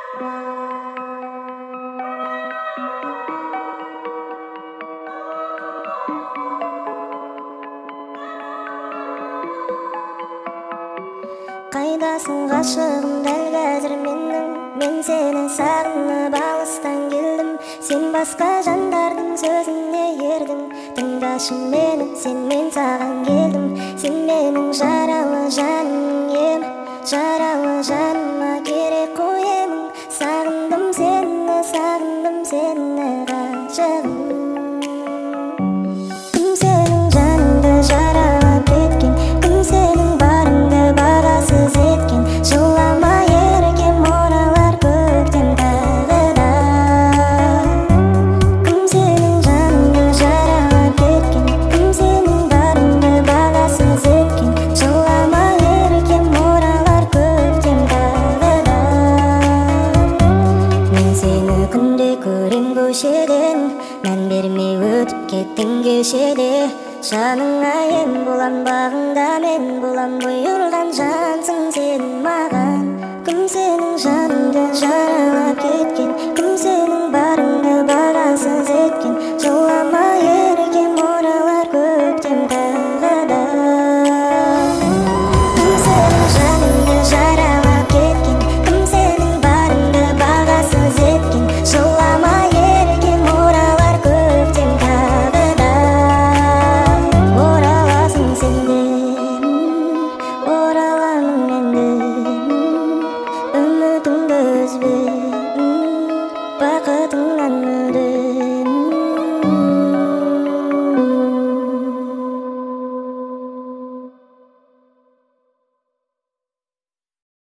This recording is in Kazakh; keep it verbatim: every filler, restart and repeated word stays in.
Қайдасың ғашығым дәл қазір менің, мен сені сағынып алыстан келдім. Сен басқа жандардың сөзіне ердің, тыңдашы мені, сен мен саған келдім. Сен менің жаралы жаным ем, жаралы жаныма керек қоямын. Сағындым сені, сағындым сені ғашығым. Кім сенің жаныңды жаралап кеткен, кім сенің барыңды бағасыз еткен. Жылама еркем, оралар көктем тағы да. Кім сенің жаныңды жаралап кеткен, кім сенің барыңды бағасыз еткен. Жылама еркем, оралар көктем тағы да. Мен сені күнде көрем көшеден, мән бермей өтіп кеттің кешеде. Жаныңа ем болам, бағыңда мен болам, бұйырған жансың сен маған. Кім сенің жаныңды жар